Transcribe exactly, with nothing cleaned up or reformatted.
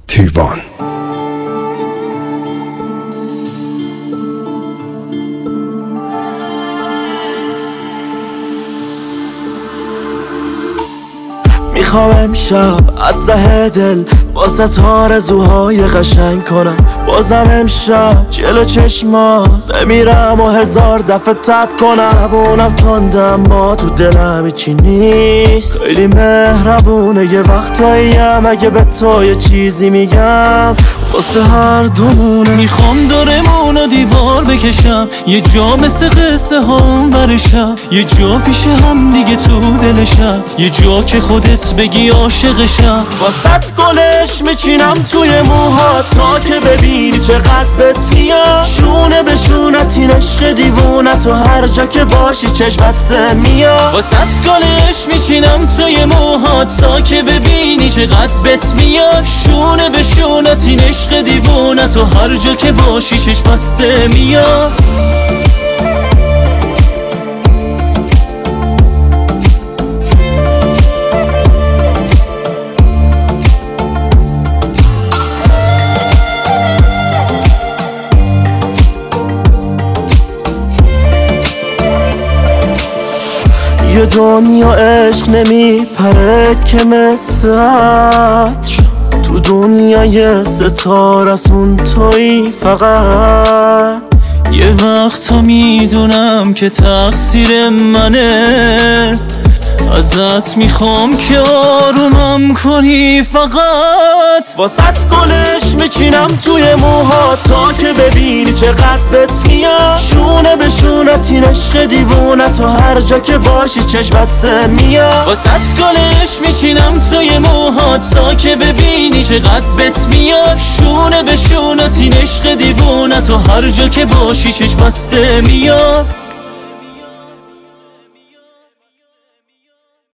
تیوان. میخوام امشب از ته دل واسه آرزوهای قشنگ کنم. بازم امشب جلو چشمات بمیرم و هزار دفعه تب کنم. زبونم تندم ما تو دلم هیچی نیست. خیلی مهربونه یه وقتاییم اگه به تو یه چیزی میگم واسه هر دومونه. میخوام دورمونو دیوار بکشم، یه جا مثل قصه هم برشم، یه جا پیش هم دیگه تو دلشم، یه جا که خودت بگی عاشقشم. واسط گلش میچینم توی موهات تا که ببینی چقدر بهت میاد. شونه به شونت این عشق دیوونت و هر جا که باشی چشم بسته میاد. واسط گلش میچینم توی موهات تا که ببینی چقدر بهت میاد. شونه به شونت این عشق دیوونت و هر جا که باشی چشم بسته میاد. یه دنیا عشق نمیپره که مثل عطر تو دنیای ستاره سون توی فقط. یه وقتا میدونم که تقصیر منه، ازت میخوام که آرومم کنی فقط. واسط گلش میچینم توی موهات تا که ببینی چقدر بهت میاد. شونه به شونت این عشق دیوونت و هر جا که باشی چشم بسته میاد. واسط گلش میچینم توی موهات تا که ببینی چقدر بهت میاد. شونه به شونت این عشق دیوونت و هر جا که باشی چشم بسته میاد.